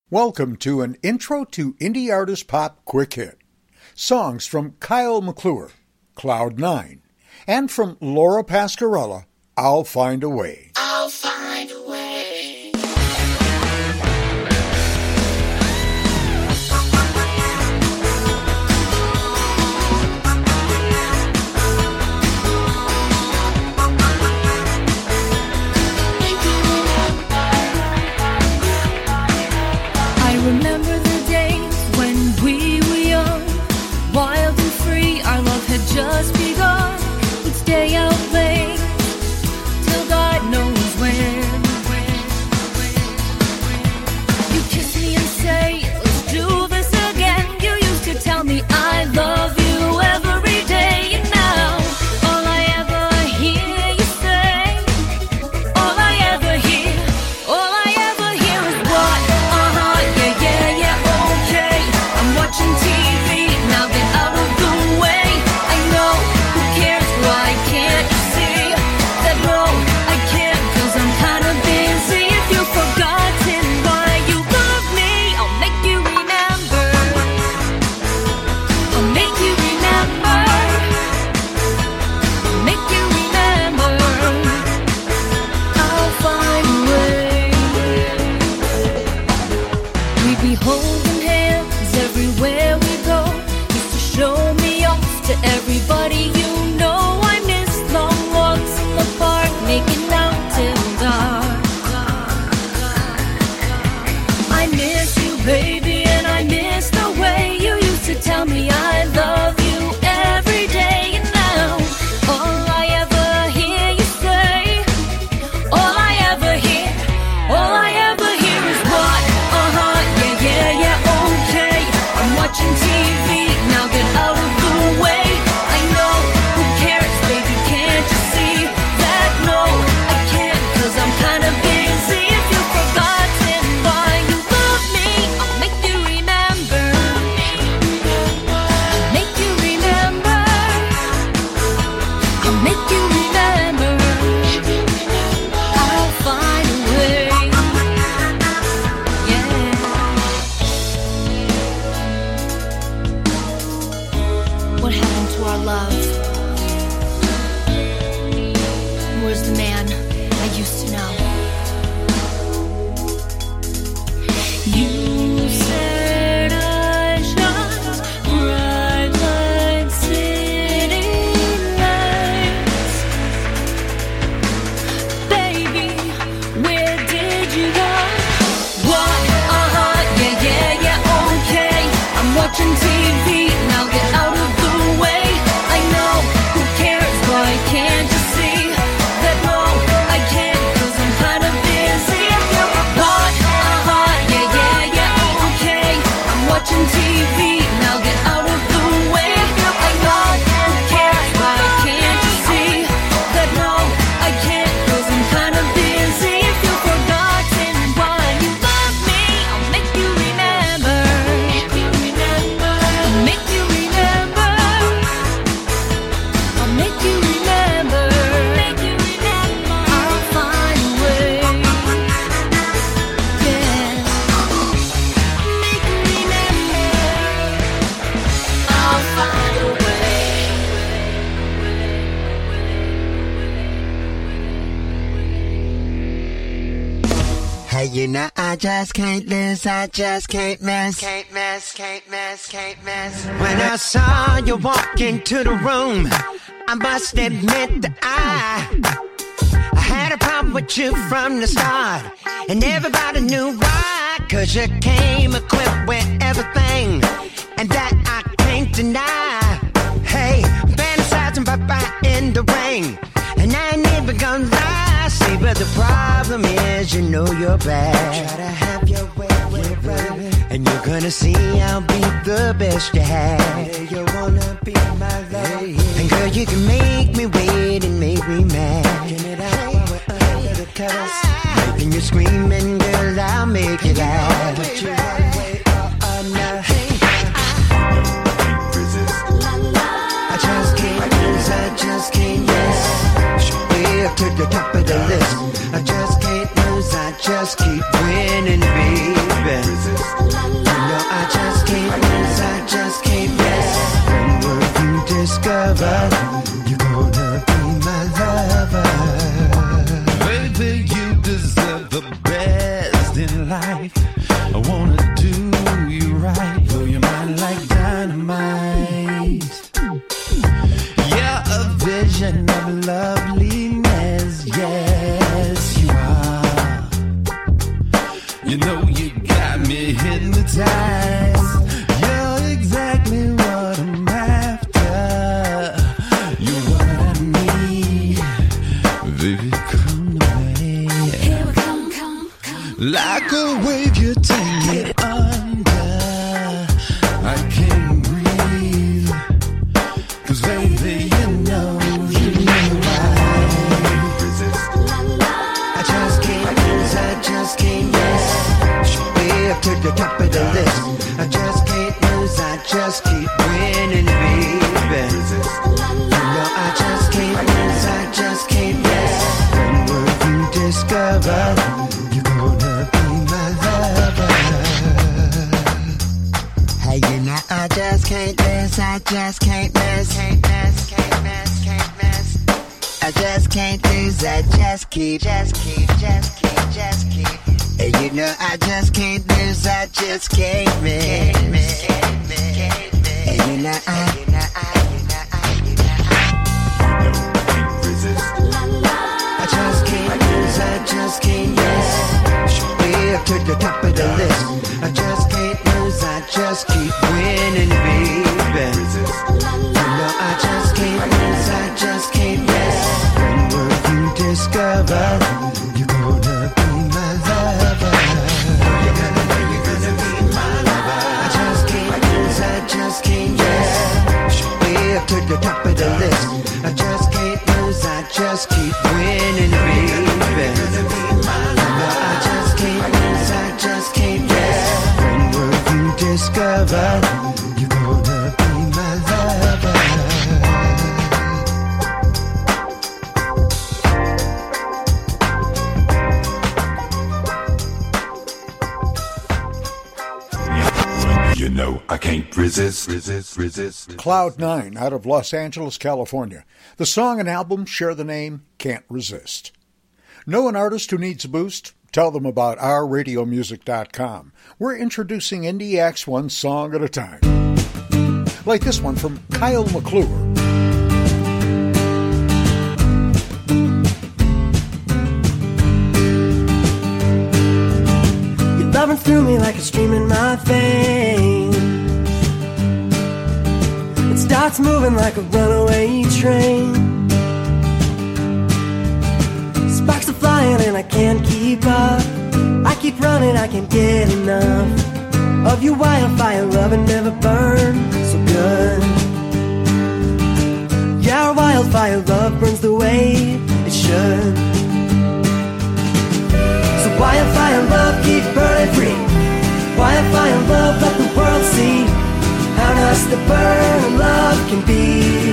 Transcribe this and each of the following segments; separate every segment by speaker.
Speaker 1: Welcome to an Intro to Indie Artist Pop Quick Hit. Songs from Kyle McClure, Cloud 9, and from Laura Pascarella, I'll Find a Way.
Speaker 2: I'll find a way.
Speaker 3: Remember the days when we were young, wild and free, our love had just begun. We'd stay out late, till God knows when. You kiss me and say, let's do this again. You used to tell me I love you every day. And now, all I ever hear you say, all I ever hear is what? Watching TV, now get out of the way. I know, who cares, why can't you see that no, I can't, cause I'm kinda busy. If you've forgotten why you love me, I'll make you remember. I'll make you remember. I'll make you remember. I'll find a way. We'd be holding hands everywhere we go, used to show me off to everybody you know. I miss long walks in the park, making out till dark. I miss you, baby, and I miss the way you used to tell me I love you every day. And now, all I ever hear you say, all I ever hear is what? Yeah, okay. I'm watching TV, now get out of the way. I know, who cares, baby, can't you see that no, I can't, cause I'm kinda busy. If you've forgotten why you love me, I'll make you remember. I'll make you remember. I'll make you remember. I'll find a way. Yeah. What happened to our love? Where's the man I used to know? You said I shine bright like city lights. Baby, where did you go? What? Yeah, okay. I'm watching TV, now get out of the way. I know, who cares, why can't you see that no, I can't, cause I'm kinda busy. What? Yeah, okay. I'm watching TV, now get out of the way. I know, who cares, why can't you see that no, I can't, cause I'm kinda busy. If you've forgotten why you love me, I'll make you remember. I'll make you remember. I'll make you remember. I'll find a way. Yeah. Make you remember. I'll find a way.
Speaker 4: Hey, you know I just can't lose, I just can't miss. When I saw you walk into the room, I must admit that I had a problem with you from the start. And everybody knew why, cause you came equipped with everything, and that I can't deny. Hey, fantasizing about in the rain, and I ain't even gonna lie, see, but the problem is you know you're bad. Try to have your way with it, and you're gonna see I'll be the best you have. Yeah, you wanna be my love, and girl, you can make me wait and make me mad. Give me that while we're under the covers, making you scream, and girl, I'll make it out. But you wanna wait all night. I just can't lose, I just can't miss. Way up to the top of the list. I just can't lose, I just keep winning, baby.
Speaker 2: I wanna do you right, blow your mind like dynamite. You're a vision of loveliness, yes you are. You know you got me hypnotized. You're exactly what I'm after. You're what I need, baby, come to me.
Speaker 3: Here we come.
Speaker 2: Like a wave you take me under. I can't breathe, 'cause baby you know why.
Speaker 4: I just can't lose, I just can't miss. Way up to the top of the list. I just can't lose, I just keep winning, baby. You know I just can't lose, I just can't miss. When will you discover you're gonna be my lover? Hey, you know I just can't lose, I just can't miss. Can't miss. I just can't lose, I just keep. And you know I just can't lose, I just can't miss. And you know I just can't lose, I just can't miss. Way up to the top of the list. I just can't lose, I just keep winning, baby. You know I just can't lose, I just can't miss. When will you discover you're gonna be my lover? You're gonna be my lover. I just can't lose, I just can't miss. Way up to the top of the list. I just can't lose, I just keep winning, baby. You know I just can't lose, I just can't miss. When will you discover you're gonna be my lover?
Speaker 2: You know I can't resist.
Speaker 1: Cloud 9 out of Los Angeles, California. The song and album share the name Can't Resist. Know an artist who needs a boost? Tell them about ourradiomusic.com. We're introducing indie acts one song at a time. Like this one from Kyle McClure.
Speaker 5: Your loving through me like a stream in my veins. It starts moving like a runaway train. Sparks are flying and I can't keep up. I keep running, I can't get enough of your wildfire love and never burn so good. Yeah, our wildfire love burns the way it should. So wildfire love, keep burning free. Wildfire love, let the world see how nice the burn of love can be.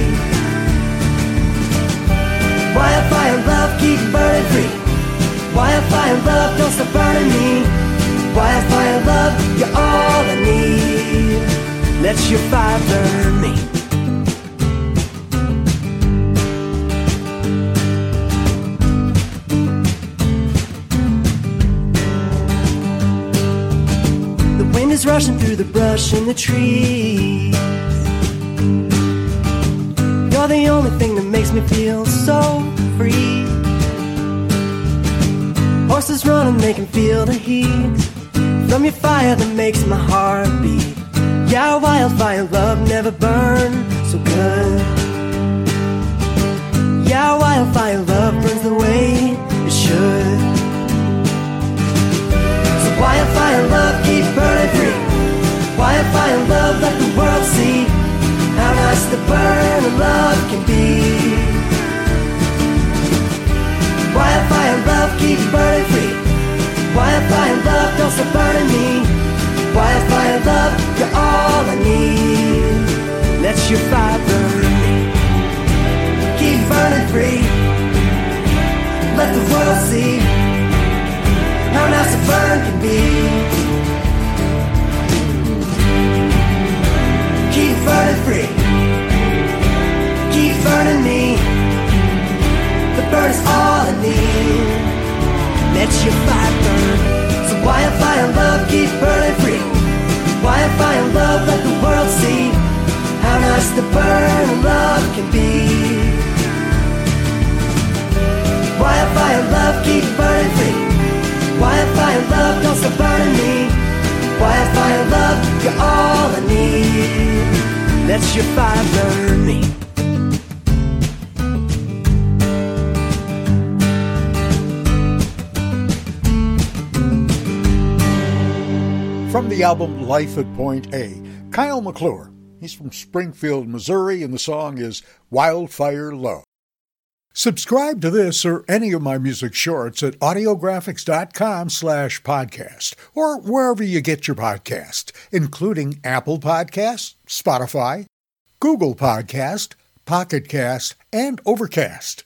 Speaker 5: Wildfire love, keep burning free. Wildfire love, don't stop burning me. Wildfire love, you're all I need. Let your fire burn me. The wind is rushing through the brush and the trees. You're the only thing that makes me feel so free. Horses running, they can feel the heat from your fire that makes my heart beat. Yeah, our wildfire love never burned so good. Yeah, our wildfire love burns the way it should. So wildfire love, keep burning free. Wildfire love, let the world see how nice the burn of love can be. Wildfire love, keep burning free. Wildfire love, don't stop burning me. Wildfire love, you're all I need. Let your fire burn me. Keep burning free. Let the world see how nice a burn can be. the burn of love can be. Wildfire love, keep burning free. Wildfire love, don't stop burning me. Wildfire love, you're all I need. Let your fire burn me.
Speaker 1: From the album Life at Point A, Kyle McClure. He's from Springfield, Missouri, and the song is Wildfire Love. Subscribe to this or any of my music shorts at audiographics.com/podcast or wherever you get your podcast, including Apple Podcasts, Spotify, Google Podcast, Pocket Cast, and Overcast.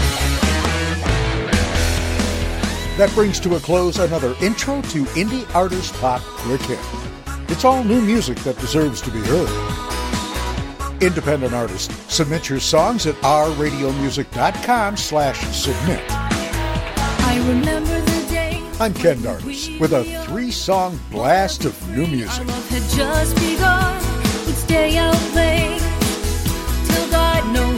Speaker 1: That brings to a close another Intro to Indie Artist Pop Quick Hit. It's all new music that deserves to be heard. Independent artists, submit your songs at ourradiomusic.com/submit.
Speaker 3: I remember the day.
Speaker 1: I'm Ken Dardis with a 3-song blast of new music.
Speaker 3: Our love had just begun. We'd stay out late till God knows